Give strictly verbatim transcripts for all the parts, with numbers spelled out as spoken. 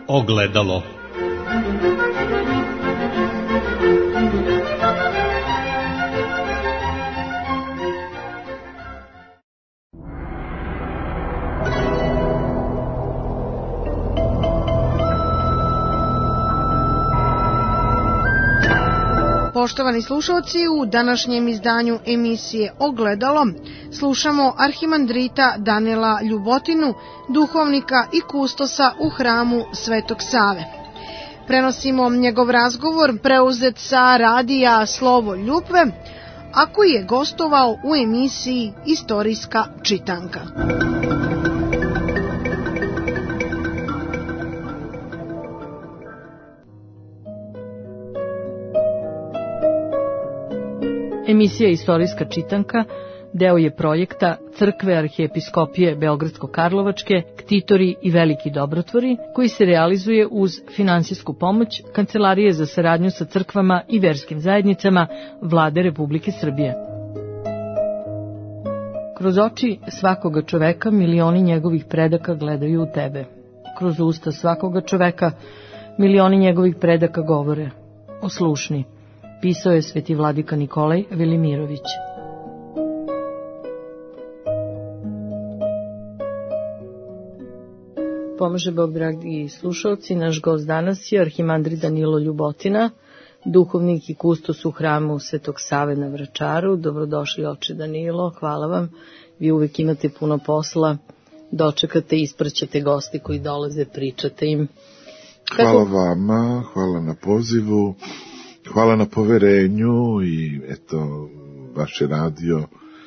Ogledalo. Poštovani slušalci, u današnjem izdanju emisije Ogledalo slušamo arhimandrita Danila Ljubotinu, duhovnika i kustosa u hramu Svetog Save. Prenosimo njegov razgovor preuzet sa radija Slovo Ljupve, a koji je gostovao u emisiji Istorijska čitanka. Emisija Istorijska čitanka deo je projekta Crkve arhijepiskopije Beogradsko-Karlovačke, Ktitori i veliki dobrotvori, koji se realizuje uz finansijsku pomoć Kancelarije za saradnju sa crkvama i verskim zajednicama Vlade Republike Srbije. Kroz oči svakoga čoveka milioni njegovih predaka gledaju u tebe. Kroz usta svakoga čoveka milioni njegovih predaka govore. Oslušni. Pisao je sveti vladika Nikolaj Velimirović. Pomaže Bog, dragi slušalci, naš gost danas je arhimandrit Danilo Ljubotina, duhovnik i kustos u hramu Svetog Save na Vračaru. Dobrodošli, oče Danilo, hvala vam. Vi uvek imate puno posla, dočekate i ispraćate gosti koji dolaze, pričate im. Kako... Hvala vama, hvala na pozivu. Hvala na poverenju i eto, vaše radio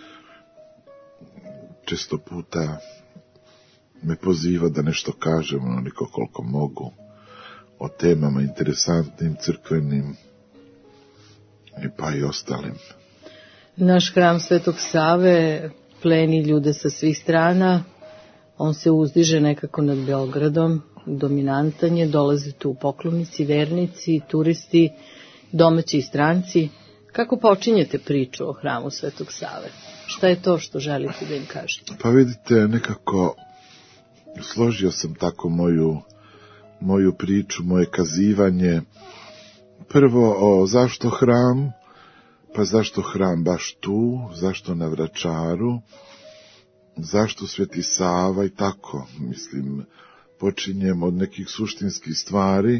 često puta me poziva da nešto kažem onoliko koliko mogu o temama interesantnim, crkvenim i pa i ostalim. Naš hram Svetog Save pleni ljude sa svih strana, on se uzdiže nekako nad Beogradom, dominantan je, dolaze tu poklonici, vernici, turisti, domaći i stranci. Kako počinjete priču o hramu Svetog Save? Šta je to što želite da im kažete? Pa vidite, nekako složio sam tako moju, moju priču, moje kazivanje. Prvo o zašto hram, pa zašto hram baš tu, zašto na Vračaru, zašto Sveti Sava i tako. Mislim, počinjem od nekih suštinskih stvari,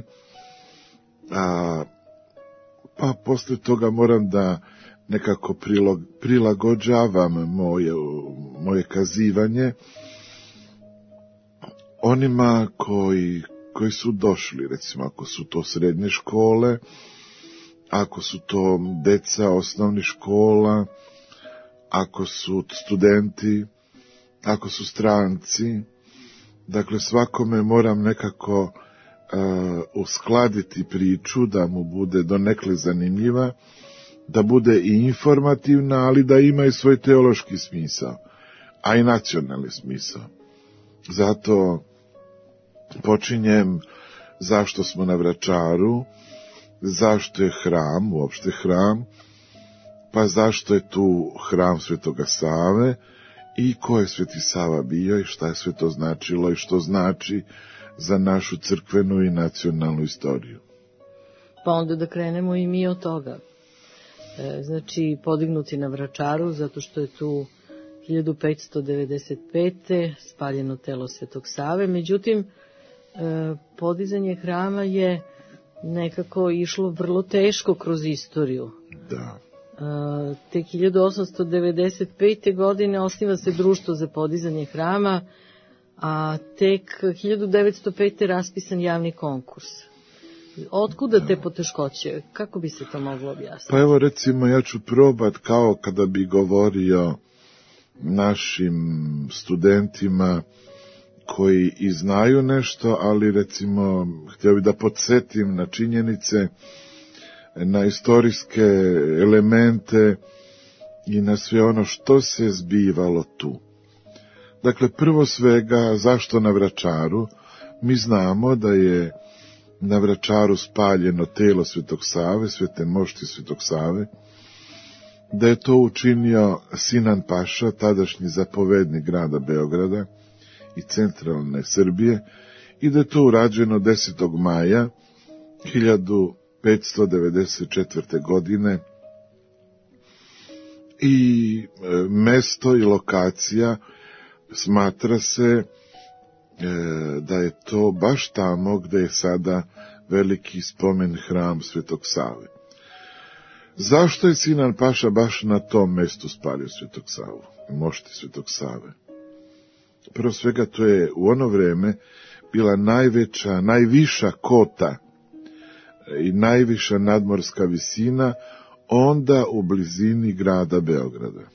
a pa posle toga moram da nekako prilog, prilagođavam moje, moje kazivanje onima koji, koji su došli, recimo ako su to srednje škole, ako su to deca osnovnih škola, ako su studenti, ako su stranci. Dakle, svakome moram nekako Uh, uskladiti priču da mu bude donekle zanimljiva, da bude i informativna, ali da ima i svoj teološki smisao, a i nacionalni smisao. Zato počinjem zašto smo na Vračaru, zašto je hram, uopšte hram, pa zašto je tu hram Svetoga Save i ko je Sveti Sava bio i šta je sve to značilo i što znači za našu crkvenu i nacionalnu istoriju. Pa onda da krenemo i mi od toga. E, znači, podignuti na Vračaru, zato što je tu hiljadu petsto devedeset pete spaljeno telo Svetog Save. Međutim, e, podizanje hrama je nekako išlo vrlo teško kroz istoriju. Da. E, te hiljadu osamsto devedeset pete godine osniva se društvo za podizanje hrama, a tek hiljadu devetsto pete raspisan javni konkurs. Otkuda te poteškoće? Kako bi se to moglo objasniti? Pa evo recimo ja ću probat kao kada bi govorio našim studentima koji i znaju nešto, ali recimo htio bih da podsjetim na činjenice, na istorijske elemente i na sve ono što se zbivalo tu. Dakle, prvo svega, zašto na Vračaru? Mi znamo da je na Vračaru spaljeno telo Svetog Save, svete mošti Svetog Save, da je to učinio Sinan Paša, tadašnji zapovednik grada Beograda i centralne Srbije, i da je to urađeno desetog maja hiljadu petsto devedeset četvrte. godine i mesto i lokacija smatra se da je to baš tamo gde je sada veliki spomen hram Svetog Save. Zašto je Sinan Paša baš na tom mestu spalio Svetog Savu, mošti Svetog Save? Prvo svega, to je u ono vreme bila najveća, najviša kota i najviša nadmorska visina, onda u blizini grada Beograda.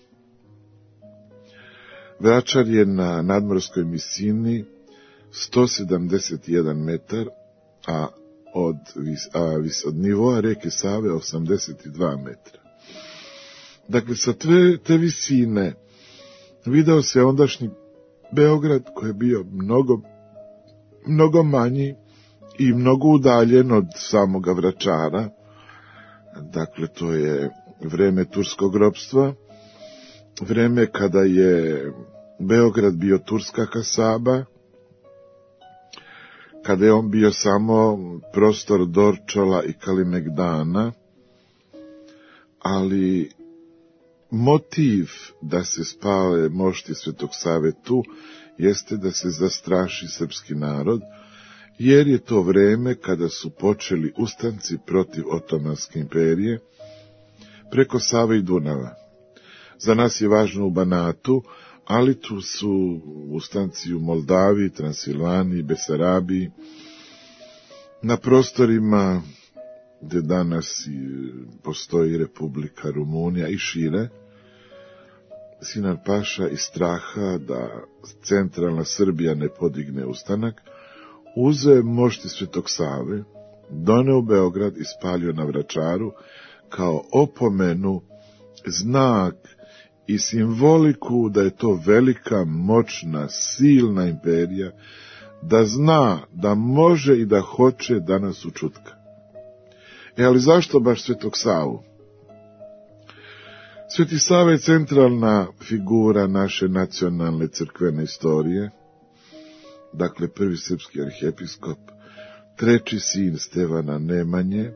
Vračar je na nadmorskoj visini sto sedamdeset jedan metar, a od, a od nivoa reke Save osamdeset dva metra. Dakle, sa tve, te visine video se ondašnji Beograd, koji je bio mnogo, mnogo manji i mnogo udaljen od samoga Vračara. Dakle, to je vreme turskog ropstva, vreme kada je Beograd bio turska kasaba, kada je on bio samo prostor Dorčola i Kalimegdana, ali motiv da se spale mošti Svetog Save tu jeste da se zastraši srpski narod, jer je to vreme kada su počeli ustanci protiv Otomanske imperije preko Save i Dunava. Za nas je važno u Banatu, ali tu su ustanci u Moldaviji, Transilvaniji, Besarabiji, na prostorima gde danas postoji Republika Rumunija i šire. Sinan Paša iz straha da centralna Srbija ne podigne ustanak, uzeo mošti Svetog Save, doneo u Beograd i spalio na Vračaru kao opomenu, znak i simboliku da je to velika, moćna, silna imperija, da zna da može i da hoće da nas učutka. E, ali zašto baš Svetog Savu? Sveti Sava je centralna figura naše nacionalne crkvene istorije, dakle prvi srpski arhiepiskop, treći sin Stevana Nemanje.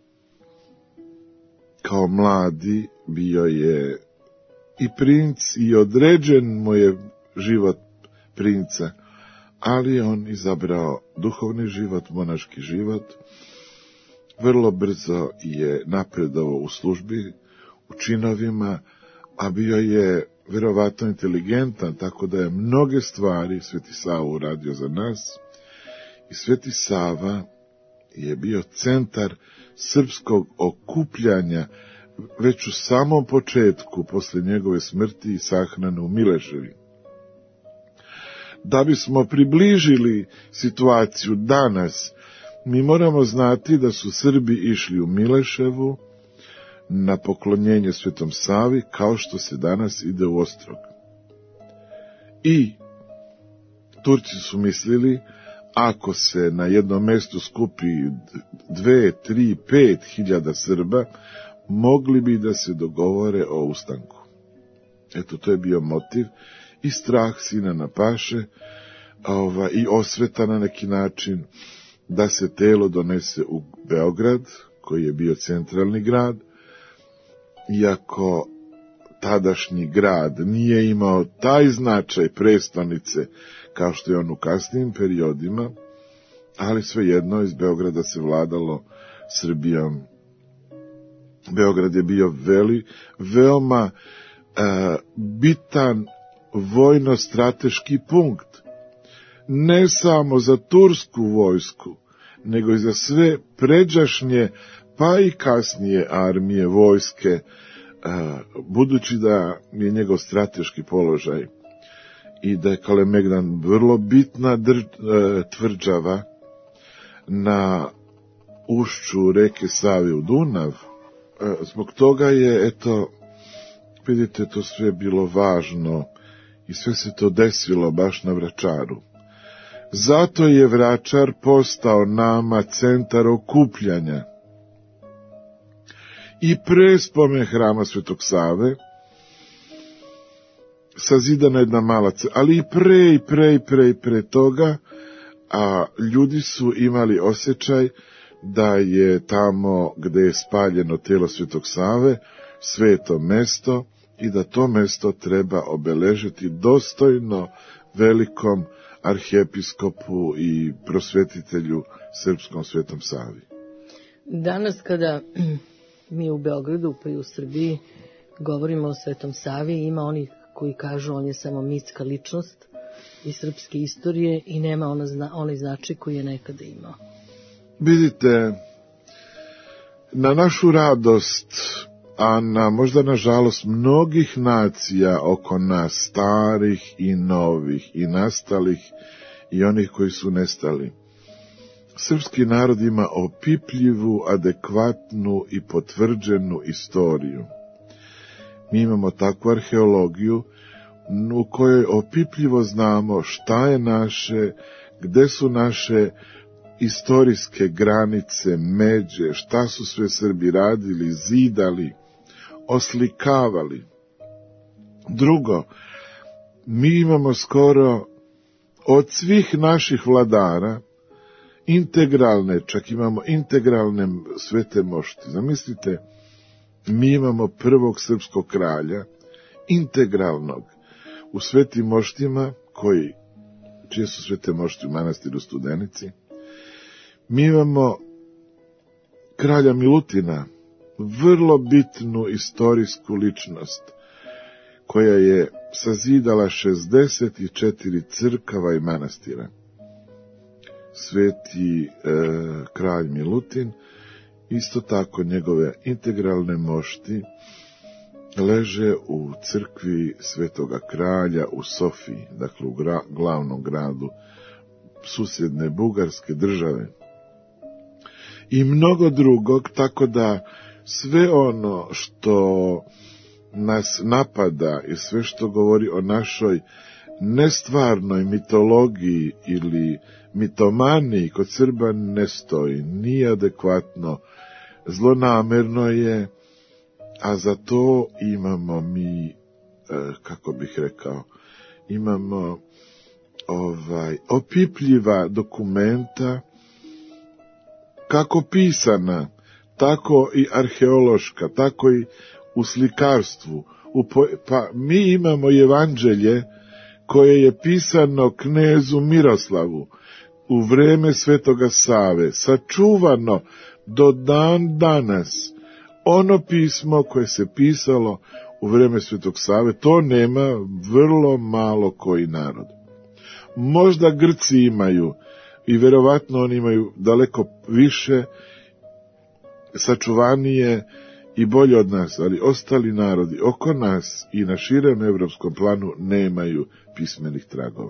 Kao mladi bio je i princ i određen mu je život princa, ali je on izabrao duhovni život, monaški život. Vrlo brzo je napredovao u službi, u činovima, a bio je verovatno inteligentan, tako da je mnoge stvari Sveti Sava uradio za nas. I Sveti Sava je bio centar srpskog okupljanja već u samom početku, posle njegove smrti i sahrane u Mileševi. Da bismo približili situaciju danas, mi moramo znati da su Srbi išli u Mileševu na poklonjenje Svetom Savi, kao što se danas ide u Ostrog. I Turci su mislili, ako se na jednom mestu skupi dve, tri, pet hiljada Srba, mogli bi da se dogovore o ustanku. Eto, to je bio motiv i strah Sinana Paše ova, i osveta na neki način da se telo donese u Beograd, koji je bio centralni grad, iako tadašnji grad nije imao taj značaj prestonice kao što je on u kasnijim periodima, ali svejedno iz Beograda se vladalo Srbijom. Beograd je bio veli, veoma e, bitan vojno-strateški punkt, ne samo za tursku vojsku, nego i za sve pređašnje, pa i kasnije armije, vojske, a, budući da je njegov strateški položaj i da je Kalemegdan vrlo bitna dr, a, tvrđava na ušću reke Save u Dunav. A, zbog toga je, eto, vidite, to sve bilo važno i sve se to desilo baš na Vračaru. Zato je Vračar postao nama centar okupljanja. I pre spomen hrama Svetog Save sazidana jedna mala crkva, ali i pre i pre i pre i pre toga a ljudi su imali osjećaj da je tamo gde je spaljeno telo Svetog Save sveto mesto i da to mesto treba obeležiti dostojno velikom arhijepiskopu i prosvetitelju srpskom Svetom Savi. Danas kada mi u Beogradu pa i u Srbiji govorimo o Svetom Savi, ima onih koji kažu on je samo mitska ličnost iz srpske istorije i nema ona zna, onaj značaj koji je nekada imao. Vidite, na našu radost, a na možda na žalost mnogih nacija oko nas, starih i novih, i nastalih i onih koji su nestali, srpski narod ima opipljivu, adekvatnu i potvrđenu istoriju. Mi imamo takvu arheologiju u kojoj opipljivo znamo šta je naše, gde su naše istorijske granice, međe, šta su sve Srbi radili, zidali, oslikavali. Drugo, mi imamo skoro od svih naših vladara integralne, čak imamo integralne svete mošti. Zamislite, mi imamo prvog srpskog kralja, integralnog, u svetim moštima, koji, čije su svete mošti u manastiru Studenici. Mi imamo kralja Milutina, vrlo bitnu istorijsku ličnost, koja je sazidala šezdeset četiri crkava i manastira. Sveti e, kralj Milutin, isto tako njegove integralne mošti, leže u crkvi Svetoga kralja u Sofiji, dakle u gra, glavnom gradu susjedne Bugarske države. I mnogo drugog, tako da sve ono što nas napada i sve što govori o našoj nestvarnoj mitologiji ili mitomaniji kod Srba ne stoji, nije adekvatno, zlonamerno je, a za to imamo mi, kako bih rekao, imamo ovaj opipljiva dokumenta, kako pisana, tako i arheološka, tako i u slikarstvu. U po, pa mi imamo evanđelje koje je pisano knezu Miroslavu u vreme Svetoga Save, sačuvano do dan danas. Ono pismo koje se pisalo u vreme Svetog Save, to nema vrlo malo koji narod. Možda Grci imaju, i verovatno oni imaju daleko više, sačuvanije i bolje od nas, ali ostali narodi oko nas i na širem evropskom planu nemaju pismenih tragova.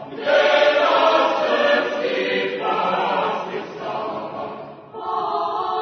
Oh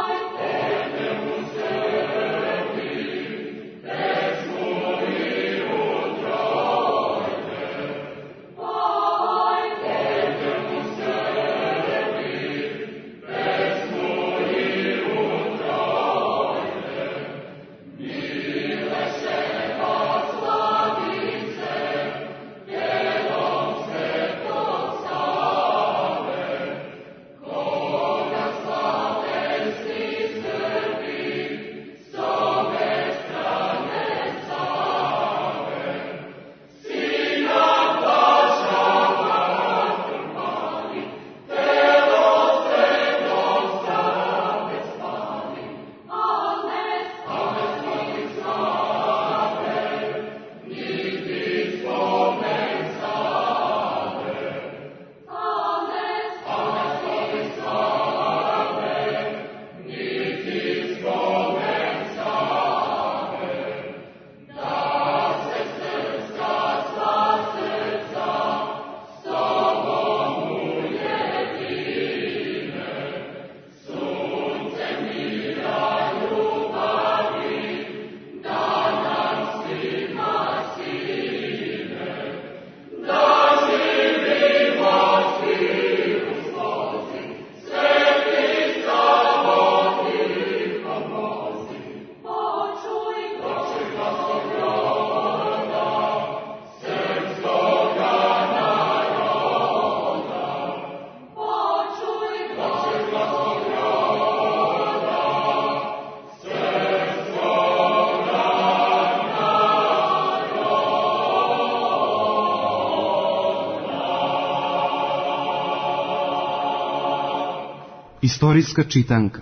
Istorijska čitanka.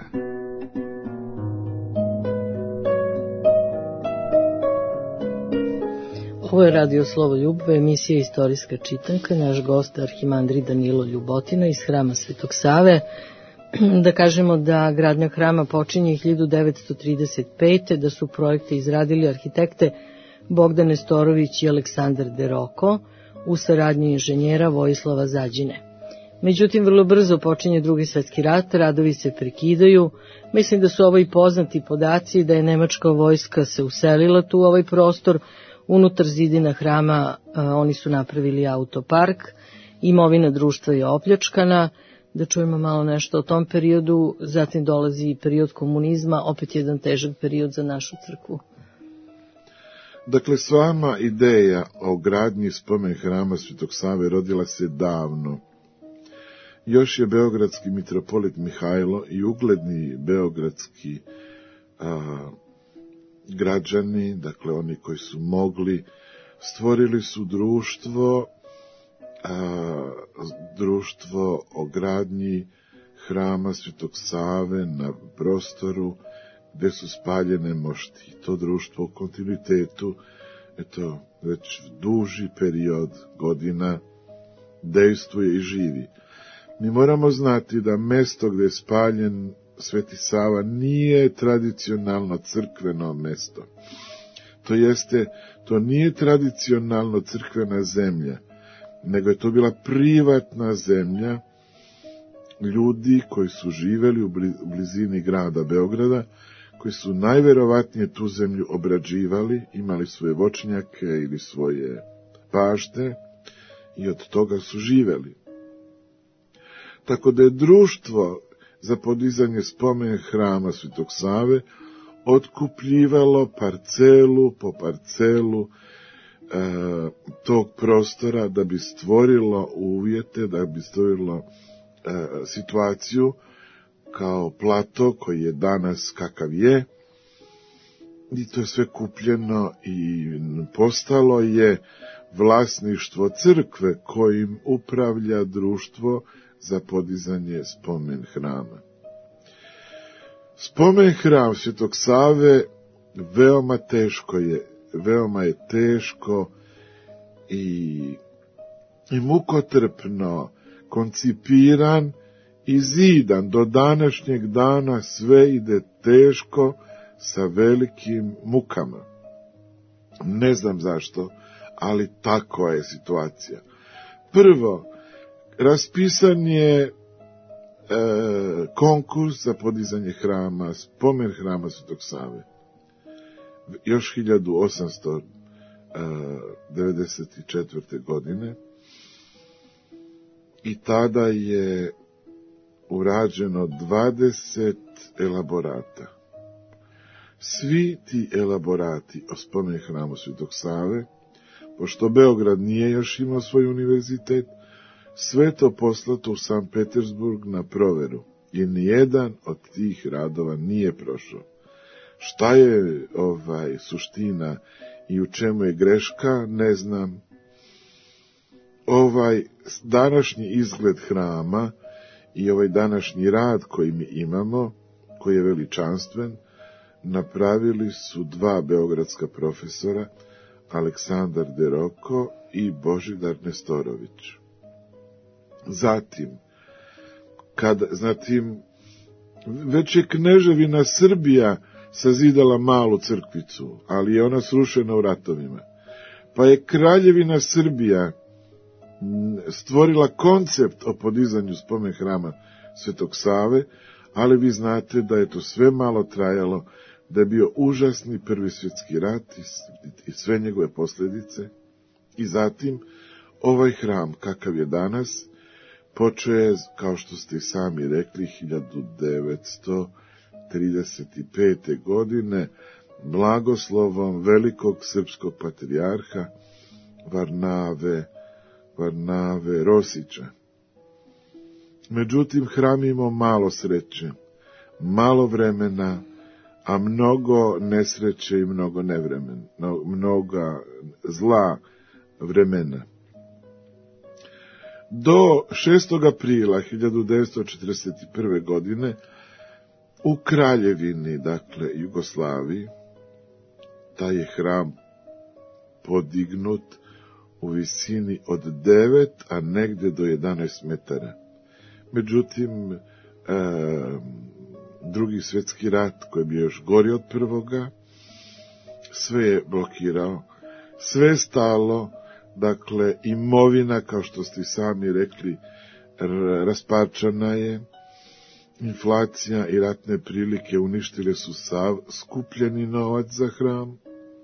Ovo je Radio Slovo Ljubove, emisija Istorijska čitanka. Naš gost arhimandrit Danilo Ljubotina iz Hrama Svetog Save. Da kažemo da gradnja hrama počinje hiljadu devetsto trideset pete. da su projekte izradili arhitekte Bogdan Nestorović i Aleksandar Deroko u saradnji inženjera Vojislava Zađine. Međutim, vrlo brzo počinje Drugi svetski rat, radovi se prekidaju. Mislim da su ovo i poznati podaci da je nemačka vojska se uselila tu u ovaj prostor. Unutar zidina hrama a, oni su napravili autopark, imovina društva je opljačkana. Da čujemo malo nešto o tom periodu, zatim dolazi i period komunizma, opet jedan težak period za našu crkvu. Dakle, sama ideja o gradnji spomen hrama Svetog Save rodila se davno. Još je beogradski mitropolit Mihajlo i ugledni beogradski a, građani, dakle oni koji su mogli, stvorili su društvo, a, društvo o gradnji hrama Svetog Save na prostoru gde su spaljene mošti. To društvo u kontinuitetu, eto, već duži period godina dejstvuje i živi. Mi moramo znati da mesto gde je spaljen Sveti Sava nije tradicionalno crkveno mesto. To jeste, to nije tradicionalno crkvena zemlja, nego je to bila privatna zemlja ljudi koji su živeli u blizini grada Beograda, koji su najverovatnije tu zemlju obrađivali, imali svoje voćnjake ili svoje pašte i od toga su živeli. Tako da je društvo za podizanje spomen hrama Svetog Save otkupljivalo parcelu po parcelu e, tog prostora da bi stvorilo uvjete, da bi stvorilo e, situaciju kao plato koji je danas kakav je, i to je sve kupljeno i postalo je vlasništvo crkve kojim upravlja društvo za podizanje spomen hrama. Spomen hram Svetog Save veoma teško je, veoma je teško i, i mukotrpno koncipiran i zidan. Do današnjeg dana sve ide teško sa velikim mukama. Ne znam zašto, ali takva je situacija. Prvo, raspisan je e, konkurs za podizanje hrama, spomen hrama Svetog Save. Još hiljadu osamsto devedeset četvrte. godine. I tada je urađeno dvadeset elaborata. Svi ti elaborati o spomen hramu Svetog Save, pošto Beograd nije još imao svoj univerzitet, sve to poslato u Sankt Petersburg na proveru i nijedan od tih radova nije prošao. Šta je ovaj suština i u čemu je greška, ne znam. Ovaj današnji izgled hrama i ovaj današnji rad koji mi imamo, koji je veličanstven, napravili su dva beogradska profesora, Aleksandar Deroko i Božidar Nestorović. Zatim, kad, zatim, već je Kneževina Srbija sazidala malu crkvicu, ali je ona srušena u ratovima. Pa je Kraljevina Srbija stvorila koncept o podizanju spomen hrama Svetog Save, ali vi znate da je to sve malo trajalo, da je bio užasni prvi svjetski rat i sve njegove posljedice. I zatim, ovaj hram, kakav je danas, počeo je, kao što ste i sami rekli, hiljadu devetsto trideset pete. godine, blagoslovom velikog srpskog patrijarha Varnave, Varnave Rosića. Međutim, hram imao malo sreće, malo vremena, a mnogo nesreće i mnogo nevremen, mnoga zla vremena. Do šestog aprila hiljadu devetsto četrdeset prve. godine u Kraljevini, dakle Jugoslaviji, taj je hram podignut u visini od devet, a negde do jedanaest metara. Međutim, e, drugi svjetski rat, koji je bio još gori od prvoga, sve je blokirao, sve je stalo, dakle, imovina, kao što ste sami rekli, rasparčana je, inflacija i ratne prilike uništile su sav skupljeni novac za hram.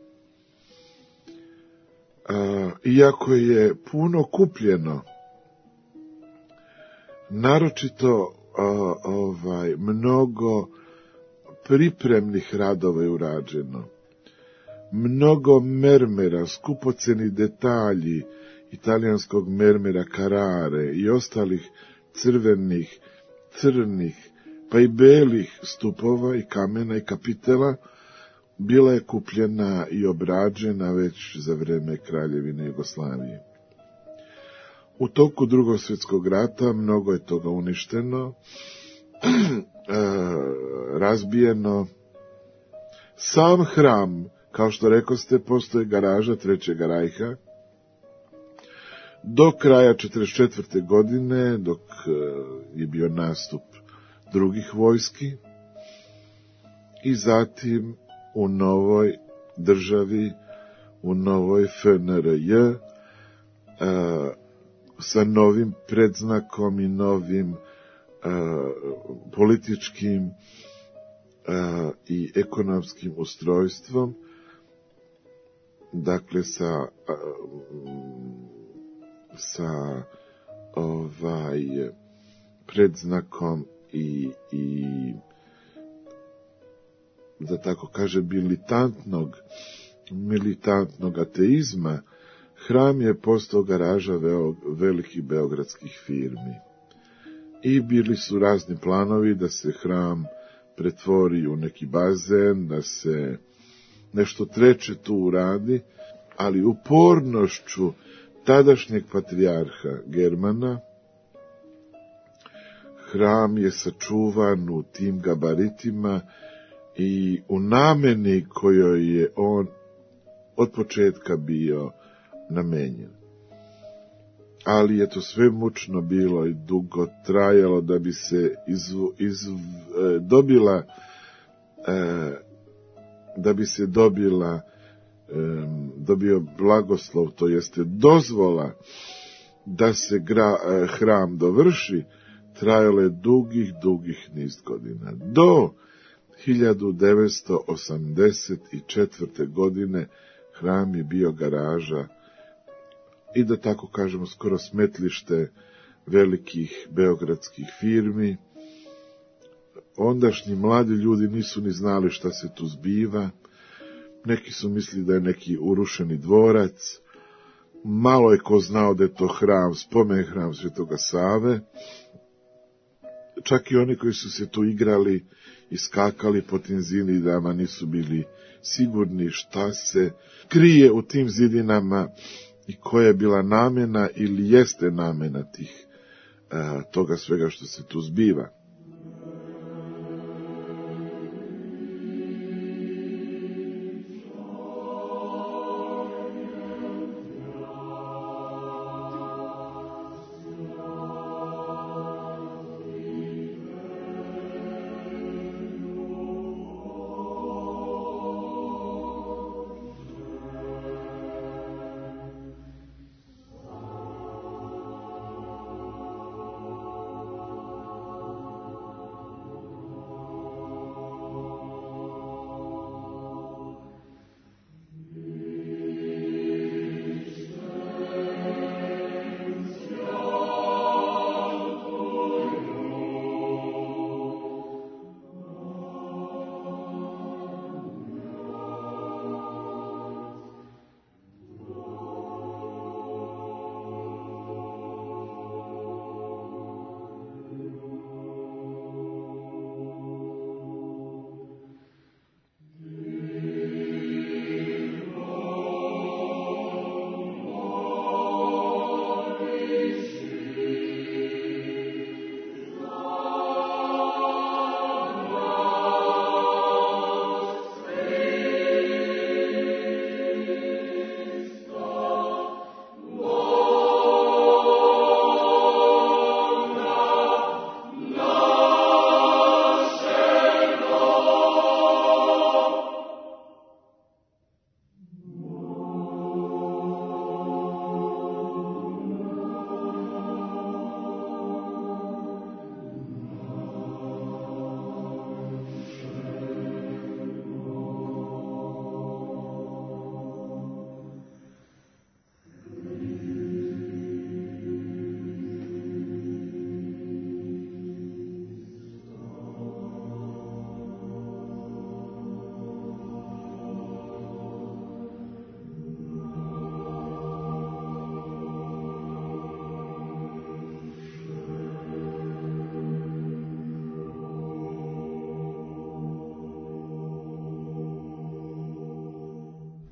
A, iako je puno kupljeno, naročito a, ovaj, mnogo pripremnih radova je urađeno, mnogo mermera, skupoceni detalji italijanskog mermera Carrare i ostalih crvenih, crnih, pa i belih stupova i kamena i kapitela bila je kupljena i obrađena već za vreme Kraljevine Jugoslavije. U toku Drugog svjetskog rata mnogo je toga uništeno, razbijeno. Sam hram, kao što rekoste, postoje garaža Trećeg rajha. Do kraja četrdeset četvrte. godine, dok je bio nastup drugih vojski, i zatim u novoj državi, u novoj F N R J, sa novim predznakom i novim a, političkim a, i ekonomskim ustrojstvom, dakle sa a, sa ovaj predznakom i, i da tako kaže militantnog militantnog ateizma, hram je postao garaža veo, velikih beogradskih firmi. I bili su razni planovi da se hram pretvori u neki bazen, da se nešto treće tu uradi, ali upornošću tadašnjeg patrijarha Germana hram je sačuvan u tim gabaritima i u nameni kojoj je on od početka bio namenjen. Ali je to sve mučno bilo i dugo trajalo da bi se iz, iz, e, dobila e, da bi se dobila e, dobio blagoslov, to jeste dozvola da se gra, e, hram dovrši, trajalo je dugih, dugih niz godina. Do hiljadu devetsto osamdeset četvrte. godine hram je bio garaža i, da tako kažemo, skoro smetlište velikih beogradskih firmi. Ondašnji mladi ljudi nisu ni znali šta se tu zbiva. Neki su mislili da je neki urušeni dvorac. Malo je ko znao da je to hram, spomen hram Svetoga Save. Čak i oni koji su se tu igrali i skakali po tim zidinama nisu bili sigurni šta se krije u tim zidinama i koja je bila namjena ili jeste namjena tih a, toga svega što se tu zbiva.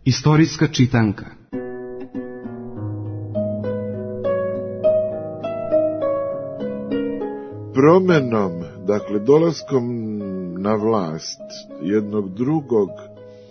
Istorijska čitanka. Promenom, dakle dolaskom na vlast jednog drugog e,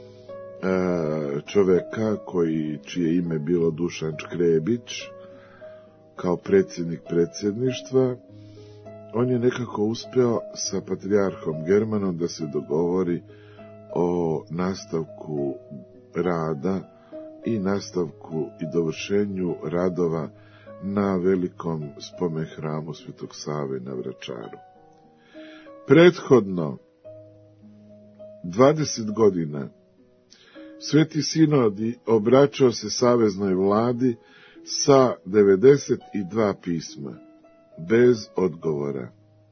čoveka koji, čije ime bilo Dušan Škrebić, kao predsjednik predsjedništva, on je nekako uspeo sa patrijarhom Germanom da se dogovori o nastavku rada i nastavku i dovršenju radova na velikom spomen hramu Svetog Save na Vračaru. Prethodno dvadeset godina Sveti Sinod obraćao se saveznoj vladi sa devedeset dva pisma, bez odgovora.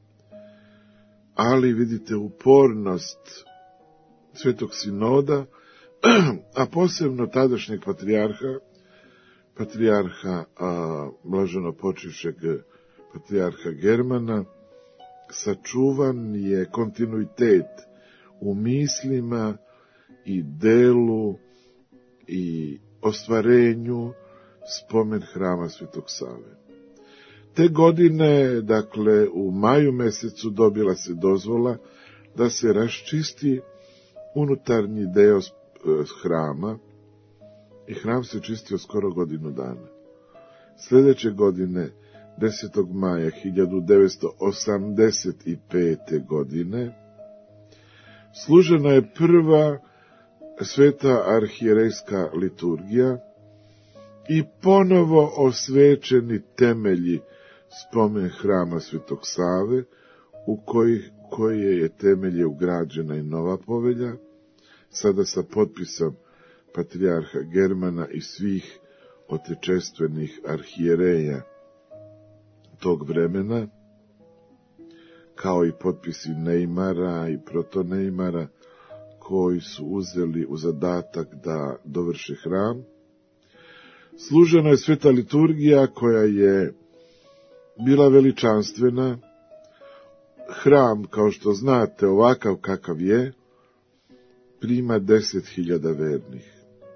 Ali vidite upornost Svetog Sinoda, a posebno tadašnjeg patrijarha, patrijarha a, blaženopočivšeg patrijarha Germana, sačuvan je kontinuitet u mislima i delu i ostvarenju spomen hrama Svetog Save. Te godine, dakle, u maju mesecu dobila se dozvola da se raščisti unutarnji deo hrama i hram se čistio skoro godinu dana. Sljedeće godine, desetog maja hiljadu devetsto osamdeset pete. godine, služena je prva sveta arhijerejska liturgija i ponovo osvećeni temelji spomen hrama Svetog Save, u koji, koje je temelje ugrađena i nova povelja, sada sa potpisom patrijarha Germana i svih otečestvenih arhijereja tog vremena, kao i potpisi Neymara i protoneymara, koji su uzeli u zadatak da dovrše hram. Služena je sveta liturgija koja je bila veličanstvena. Hram, kao što znate, ovakav kakav je, prima deset hiljada vernih.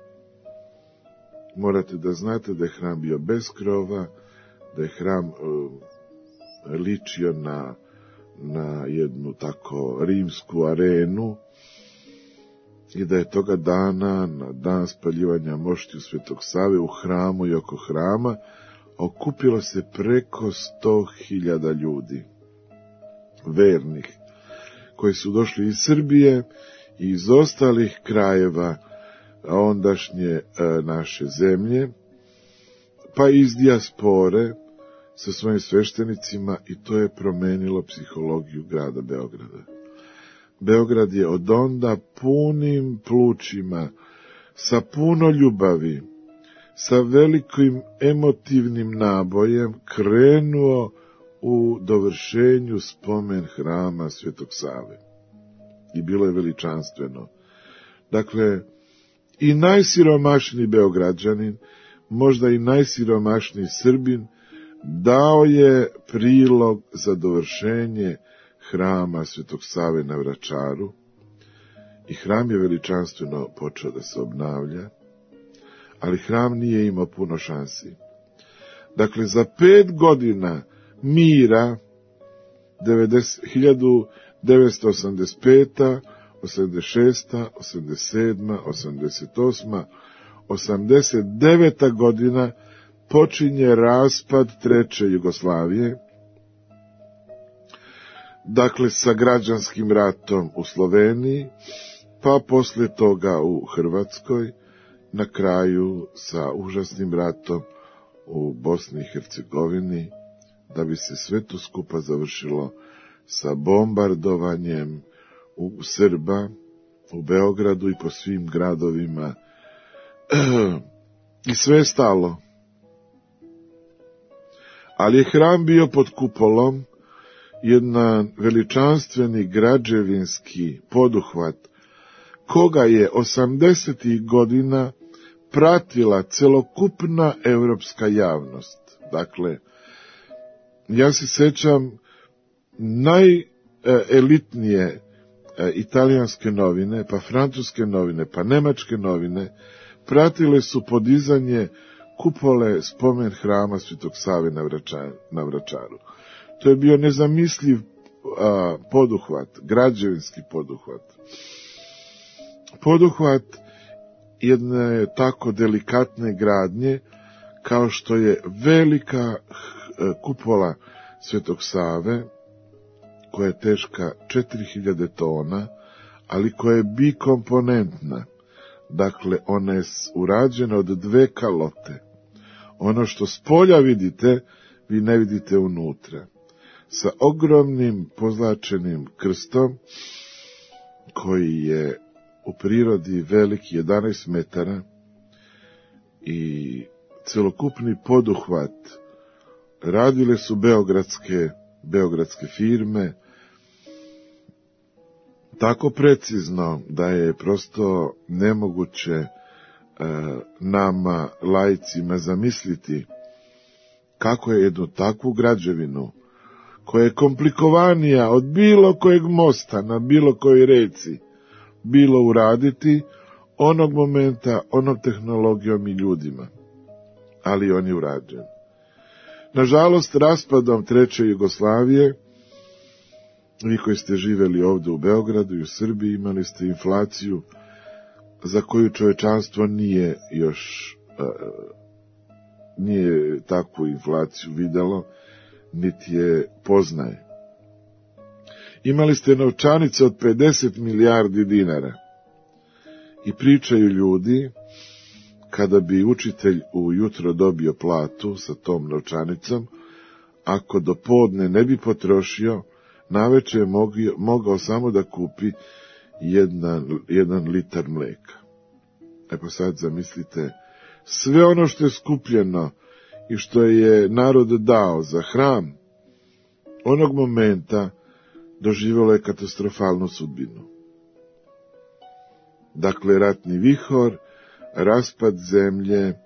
Morate da znate da je hram bio bez krova, da je hram uh, ličio na, na jednu tako rimsku arenu i da je toga dana, na dan spaljivanja moštiju Svetog Save, u hramu i oko hrama okupilo se preko sto hiljada ljudi, vernih, koji su došli iz Srbije i iz ostalih krajeva ondašnje e, naše zemlje, pa iz dijaspore sa svojim sveštenicima, i to je promenilo psihologiju grada Beograda. Beograd je od onda punim plućima, sa puno ljubavi, sa velikim emotivnim nabojem krenuo u dovršenju spomen hrama Svetog Save. I bilo je veličanstveno. Dakle, i najsiromašniji Beograđanin, možda i najsiromašniji Srbin, dao je prilog za dovršenje hrama Svetog Save na Vračaru, i hram je veličanstveno počeo da se obnavlja, ali hram nije imao puno šansi. Dakle, za pet godina mira, hiljadu devetsto osamdeset peta, osamdeset šesta, osamdeset sedma, osamdeset osma, osamdeset deveta godina, počinje raspad Treće Jugoslavije, dakle sa građanskim ratom u Sloveniji, pa posle toga u Hrvatskoj, na kraju sa užasnim ratom u Bosni i Hercegovini, da bi se sve to skupa završilo sa bombardovanjem u Srba, u Beogradu i po svim gradovima. I sve je stalo. Ali je hram bio pod kupolom, jedan veličanstveni građevinski poduhvat, koga je osamdesetih godina pratila celokupna evropska javnost. Dakle, ja se sećam najelitnije italijanske novine, pa francuske novine, pa nemačke novine, pratile su podizanje kupole spomen hrama Svetog Save na, Vračar, na Vračaru. To je bio nezamisliv a, poduhvat, građevinski poduhvat. Poduhvat jedne tako delikatne gradnje, kao što je velika kupola Svetog Save, koja je teška četiri hiljade tona, ali koja je bikomponentna. Dakle, ona je urađena od dve kalote. Ono što s polja vidite, vi ne vidite unutra. Sa ogromnim pozlačenim krstom, koji je u prirodi veliki jedanaest metara, i celokupni poduhvat radile su beogradske, beogradske firme, tako precizno da je prosto nemoguće e, nama, laicima, zamisliti kako je jednu takvu građevinu, koja je komplikovanija od bilo kojeg mosta na bilo kojoj reci, bilo uraditi onog momenta, onom tehnologijom i ljudima. Ali on je urađen. Nažalost, raspadom Treće Jugoslavije, vi koji ste živeli ovdje u Beogradu i u Srbiji, imali ste inflaciju za koju čovečanstvo nije još uh, nije takvu inflaciju videlo, niti je poznaje. Imali ste novčanice od pedeset milijardi dinara i pričaju ljudi, kada bi učitelj ujutro dobio platu sa tom novčanicom, ako do podne ne bi potrošio, naveče je mogao, mogao samo da kupi jedan, jedan litar mleka. E pa sad zamislite, sve ono što je skupljeno i što je narod dao za hram, onog momenta doživjelo je katastrofalnu sudbinu. Dakle, ratni vihor, raspad zemlje, e,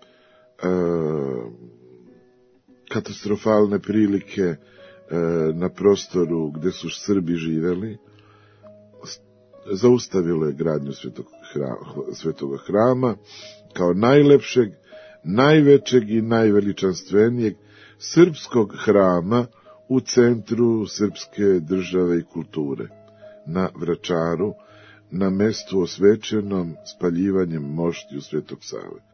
katastrofalne prilike e, na prostoru gde su Srbi živeli, zaustavilo je gradnju Svetog hrama, Svetoga hrama kao najlepšeg, najvećeg i najveličanstvenijeg srpskog hrama u centru srpske države i kulture, na Vračaru, na mestu osvećenom spaljivanjem moštiju Svetog Save.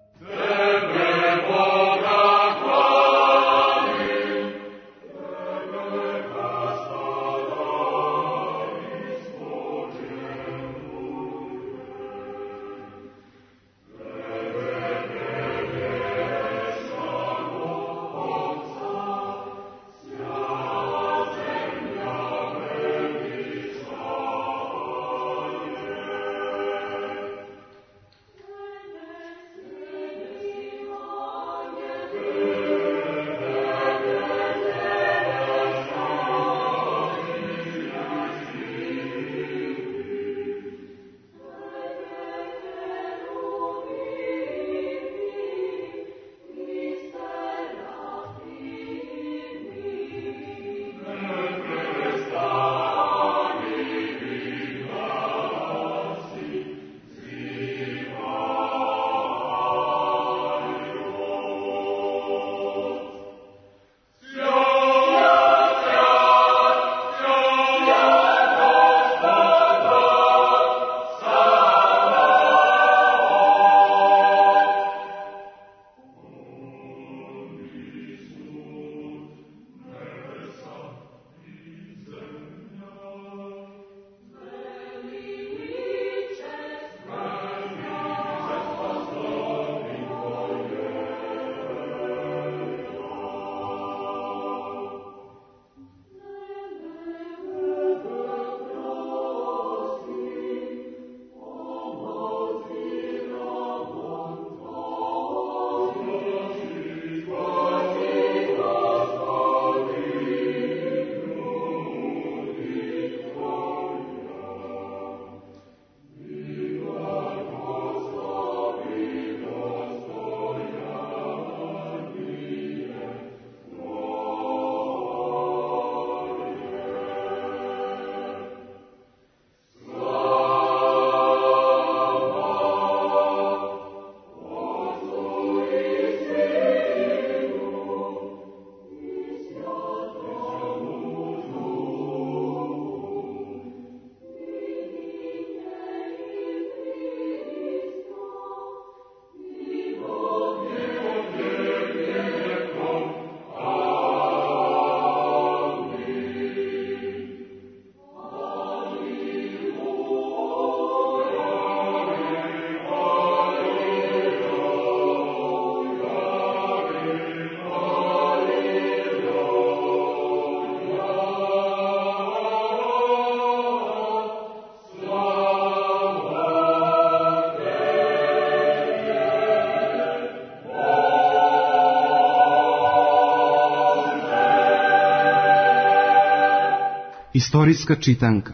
Istorijska čitanka.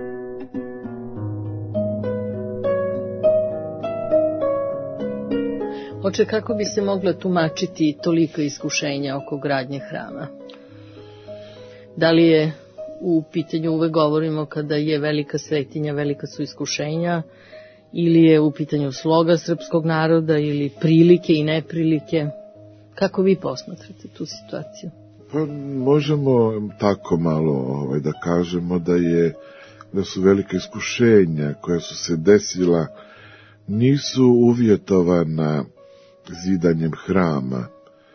Oče, kako bi se mogla tumačiti toliko iskušenja oko gradnje hrama? Da li je u pitanju, uvek govorimo kada je velika svetinja, velika su iskušenja, ili je u pitanju sloga srpskog naroda, ili prilike i neprilike? Kako vi posmatrate tu situaciju? Pa možemo tako malo ovaj, da kažemo da je da su velika iskušenja koja su se desila nisu uvjetovana zidanjem hrama,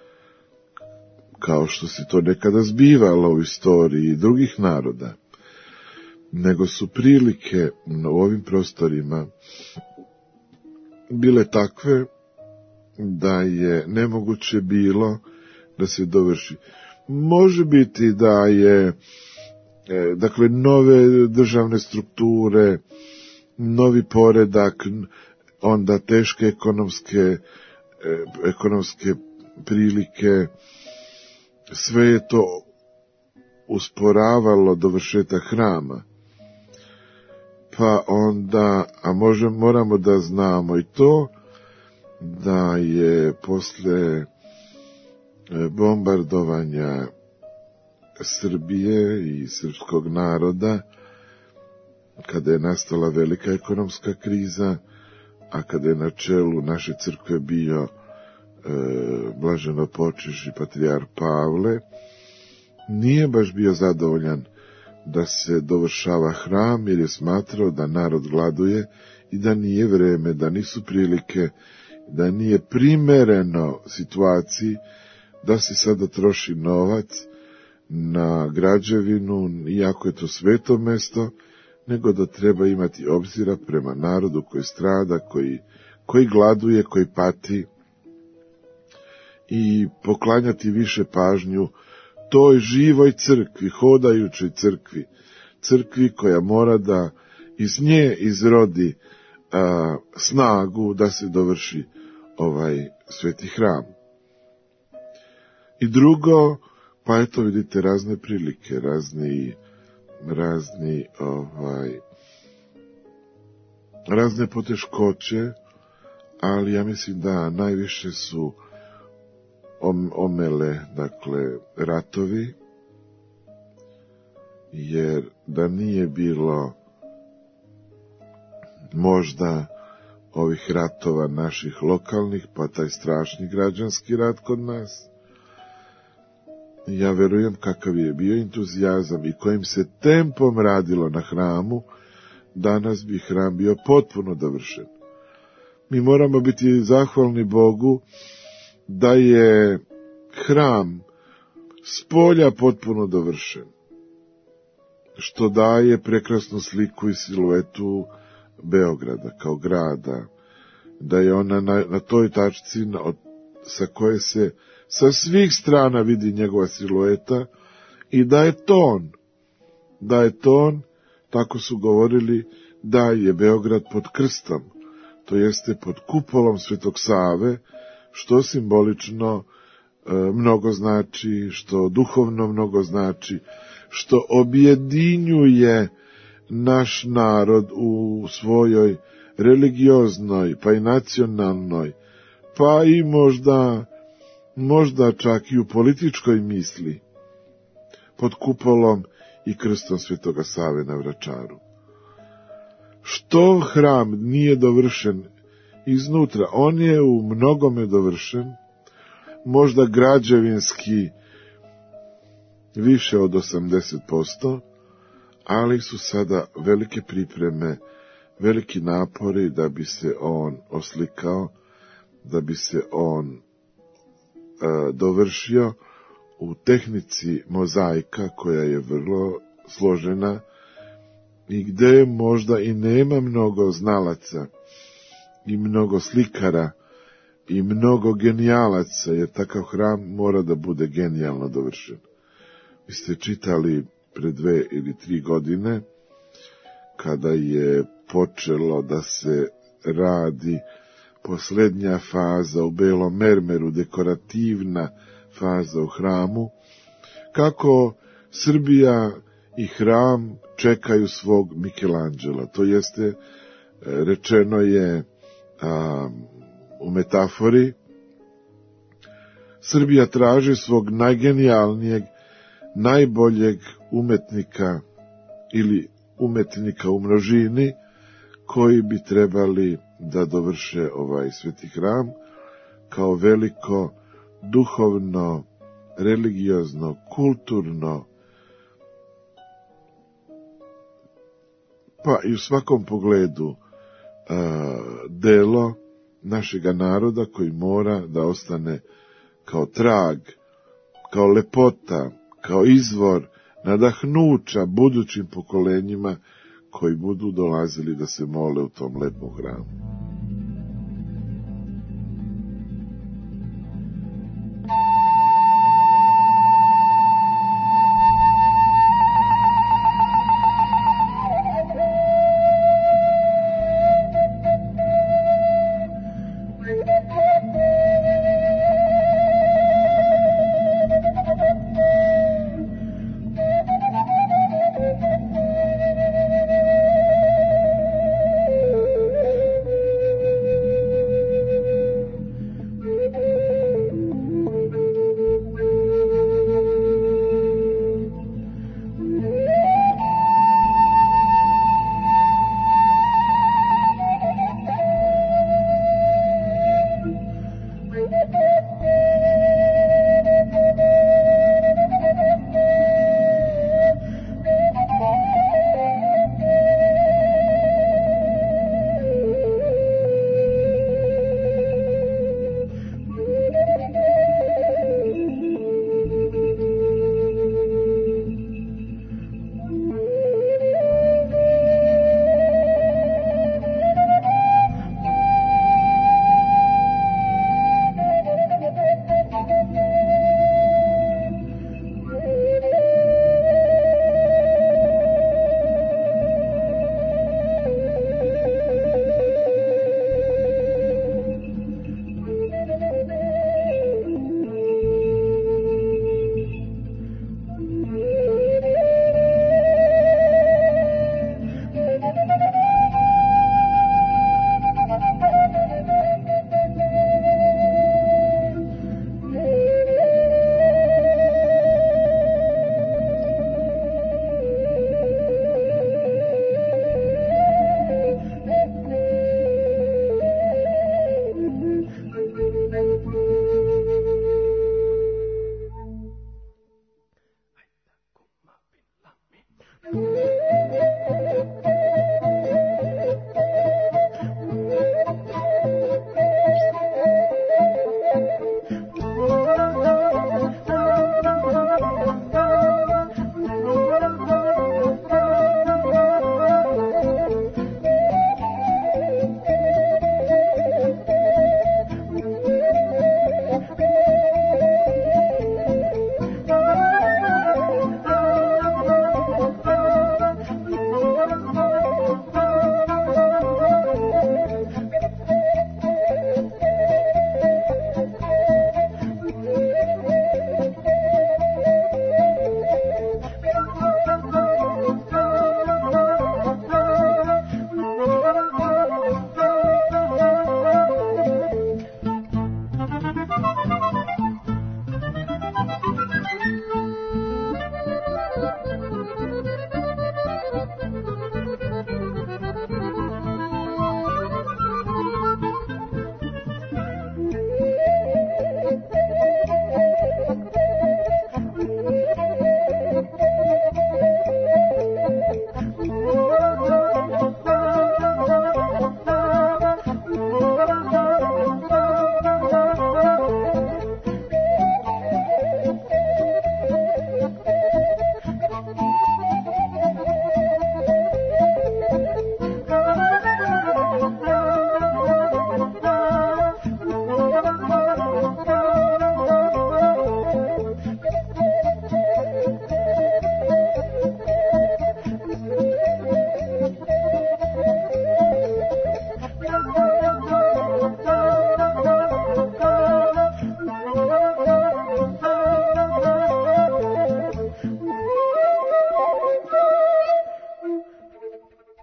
kao što se to nekada zbivalo u istoriji drugih naroda, nego su prilike u ovim prostorima bile takve da je nemoguće bilo da se dovrši. Može biti da je, dakle, nove državne strukture, novi poredak, onda teške ekonomske, ekonomske prilike, sve je to usporavalo dovršetak hrama. Pa onda, a možemo, moramo da znamo i to, da je posle bombardovanja Srbije i srpskog naroda, kada je nastala velika ekonomska kriza, a kada je na čelu naše crkve bio e, blaženopočivši patrijarh Pavle, nije baš bio zadovoljan da se dovršava hram, jer je smatrao da narod gladuje i da nije vreme, da nisu prilike, da nije primereno situaciji da se sada troši novac na građevinu, iako je to sveto mesto, nego da treba imati obzira prema narodu koji strada, koji, koji gladuje, koji pati, i poklanjati više pažnju toj živoj crkvi, hodajućoj crkvi, crkvi koja mora da iz nje izrodi a, snagu da se dovrši ovaj sveti hram. I drugo, pa eto vidite razne prilike, razni, razni, ovaj, razne poteškoće, ali ja mislim da najviše su omele, dakle, ratovi, jer da nije bilo možda ovih ratova naših lokalnih, pa taj strašni građanski rat kod nas, ja verujem kakav je bio entuzijazam i kojim se tempom radilo na hramu, danas bi hram bio potpuno dovršen. Mi moramo biti zahvalni Bogu da je hram s polja potpuno dovršen, što daje prekrasnu sliku i siluetu Beograda kao grada, da je ona na, na toj tačci na, od, sa koje se sa svih strana vidi njegova silueta, i da je ton, da je ton, tako su govorili, da je Beograd pod krstom, to jeste pod kupolom Svetog Save, što simbolično e, mnogo znači, što duhovno mnogo znači, što objedinjuje naš narod u svojoj religioznoj, pa i nacionalnoj, pa i možda, možda čak i u političkoj misli, pod kupolom i krstom Svetoga Save na Vračaru. Što hram nije dovršen iznutra, on je u mnogome dovršen, možda građevinski više od osamdeset posto, ali su sada velike pripreme, veliki napori da bi se on oslikao, da bi se on e, dovršio u tehnici mozaika, koja je vrlo složena i gde možda i nema mnogo znalaca i mnogo slikara i mnogo genijalaca, jer takav hram mora da bude genijalno dovršen. Vi ste čitali pre dve ili tri godine, kada je počelo da se radi poslednja faza u belom mermeru, dekorativna faza u hramu, kako Srbija i hram čekaju svog Michelangela. To jeste, rečeno je a, u metafori, Srbija traži svog najgenijalnijeg, najboljeg umetnika ili umetnika u množini koji bi trebali da dovrše ovaj sveti hram kao veliko duhovno, religiozno, kulturno, pa i u svakom pogledu a, delo našega naroda koji mora da ostane kao trag, kao lepota, kao izvor nadahnuća budućim pokolenjima koji budu dolazili da se mole u tom lepom hramu.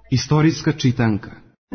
Istorijska čitanka.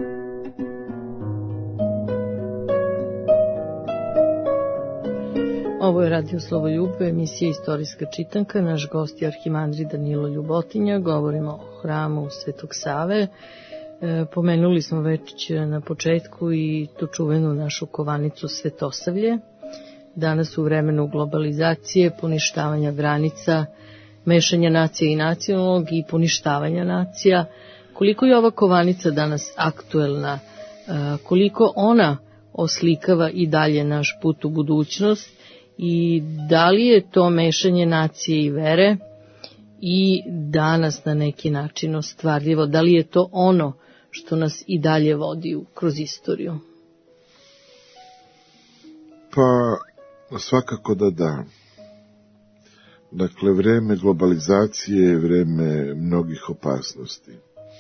Ovo je Radio Slovoljub, emisija Istorijska čitanka. Naš gost je arhimandrit Danilo Ljubotinja. Govorimo o hramu Svetog Save. E, pomenuli smo već na početku i tu čuvenu našu kovanicu Svetosavlje. Danas u vremenu globalizacije, poništavanja granica, mešanja nacija i nacionalnog i poništavanja nacija, koliko je ova kovanica danas aktuelna, e, koliko ona oslikava i dalje naš put u budućnost i da li je to mešanje nacije i vere i danas na neki način ostvarljivo, da li je to ono što nas i dalje vodi kroz istoriju? Pa svakako da da. Dakle, vreme globalizacije je vreme mnogih opasnosti.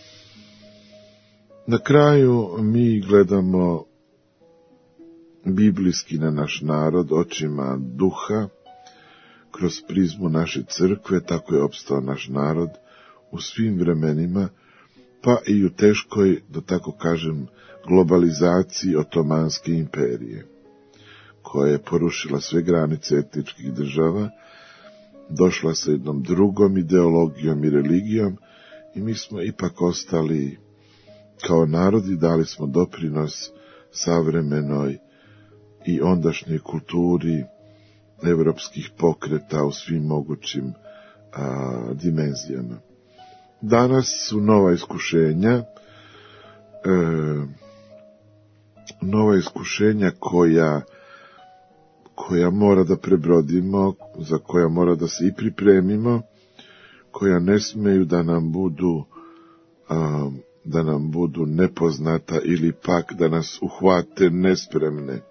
Na kraju mi gledamo biblijski na naš narod očima duha, kroz prizmu naše crkve, tako je opstao naš narod u svim vremenima, pa i u teškoj, da tako kažem, globalizaciji Otomanske imperije, koja je porušila sve granice etničkih država, došla sa jednom drugom ideologijom i religijom i mi smo ipak ostali kao narod i dali smo doprinos savremenoj i ondašnjoj kulturi evropskih pokreta u svim mogućim a, dimenzijama. Danas su nova iskušenja, e, nova iskušenja koja, koja mora da prebrodimo, za koja mora da se i pripremimo, koja ne smeju da nam budu a, da nam budu nepoznata ili pak da nas uhvate nespremne.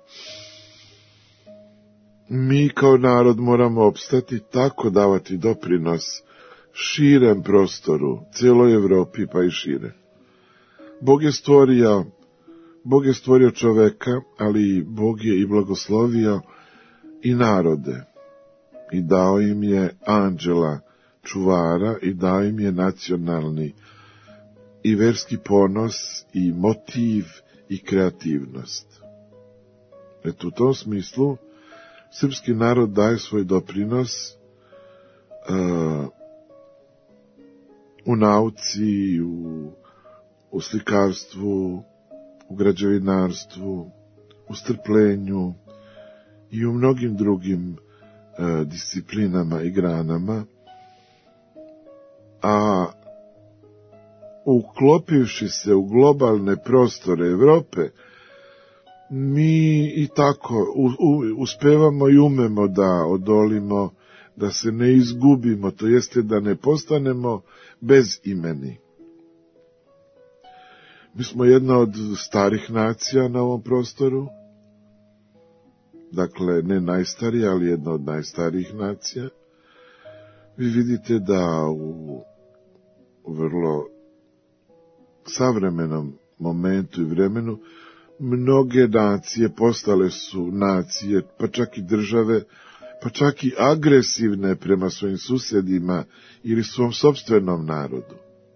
Mi kao narod moramo opstati, tako davati doprinos širem prostoru, cijeloj Evropi pa i šire. Bog je stvorio, Bog je stvorio čoveka, ali Bog je i blagoslovio i narode. I dao im je anđela čuvara i dao im je nacionalni i verski ponos i motiv i kreativnost. Eto, u tom smislu srpski narod daje svoj doprinos uh, u nauci, u, u slikarstvu, u građevinarstvu, u strpljenju i u mnogim drugim uh, disciplinama i granama, a uklopivši se u globalne prostore Evrope, mi i tako u, u, uspevamo i umemo da odolimo, da se ne izgubimo, to jeste da ne postanemo bez imeni. Mi smo jedna od starih nacija na ovom prostoru, dakle ne najstarija, ali jedna od najstarijih nacija. Vi vidite da u, u vrlo savremenom momentu i vremenu mnoge nacije postale su nacije, pa čak i države, pa čak i agresivne prema svojim susjedima ili svom sopstvenom narodu.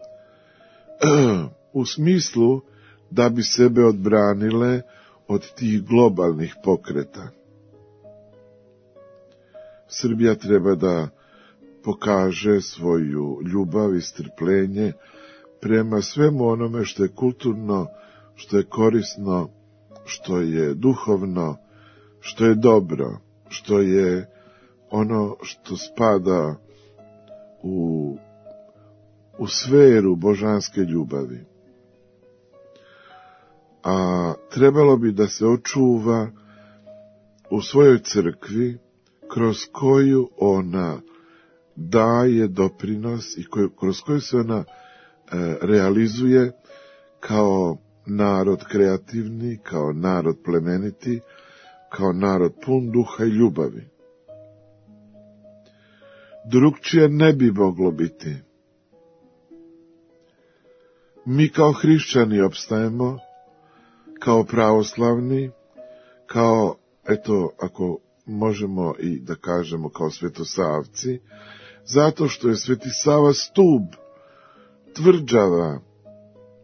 U smislu da bi sebe odbranile od tih globalnih pokreta. Srbija treba da pokaže svoju ljubav i strpljenje prema svemu onome što je kulturno, što je korisno, što je duhovno, što je dobro, što je ono što spada u, u sferu božanske ljubavi. A trebalo bi da se očuva u svojoj crkvi, kroz koju ona daje doprinos i koju, kroz koju se ona e, realizuje kao narod kreativni, kao narod plemeniti, kao narod pun duha i ljubavi. Drugčije ne bi moglo biti. Mi kao hrišćani opstajemo, kao pravoslavni, kao, eto, ako možemo i da kažemo kao svetosavci, zato što je Sveti Sava stub, tvrđava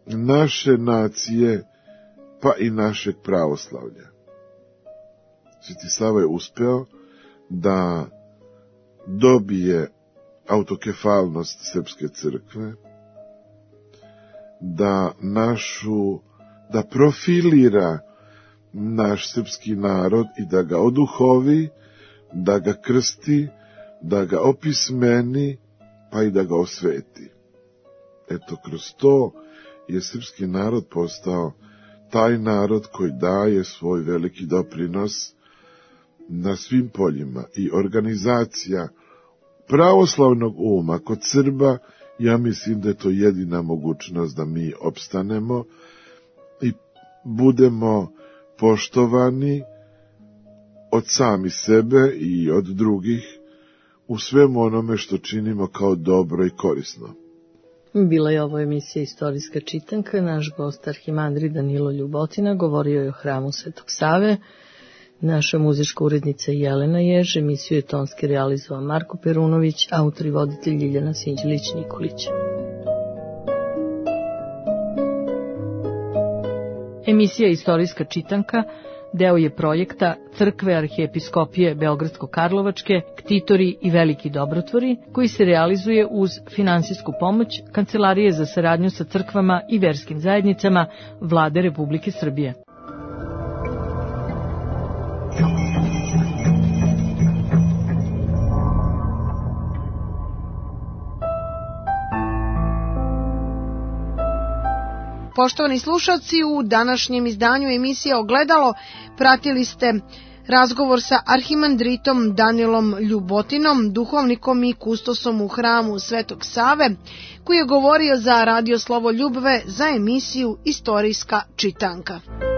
naše nacije, pa i našeg pravoslavlja. Sveti Sava je uspeo da dobije autokefalnost Srpske crkve, da našu, da profilira naš srpski narod i da ga oduhovi, da ga krsti, da ga opismeni, pa i da ga osveti. Eto, kroz to je srpski narod postao taj narod koji daje svoj veliki doprinos na svim poljima i organizacija pravoslavnog uma kod Srba, ja mislim da je to jedina mogućnost da mi opstanemo i budemo poštovani od sami sebe i od drugih u svemu onome što činimo kao dobro i korisno. Bila je ovo emisija Istorijska čitanka. Naš gost arhimandrit Danilo Ljubotina govorio je o hramu Svetog Save. Naša muzička urednica Jelena Jež, emisiju je tonski realizovao Marko Perunović, autor i voditelj Ljiljana Sinđelić-Nikolić. Emisija Istorijska čitanka deo je projekta Crkve arhijepiskopije Beogradsko-Karlovačke, Ktitori i veliki dobrotvori, koji se realizuje uz finansijsku pomoć Kancelarije za saradnju sa crkvama i verskim zajednicama Vlade Republike Srbije. Poštovani slušalci, u današnjem izdanju emisije Ogledalo pratili ste razgovor sa arhimandritom Danilom Ljubotinom, duhovnikom i kustosom u hramu Svetog Save, koji je govorio za Radio Slovo Ljubve za emisiju Istorijska čitanka.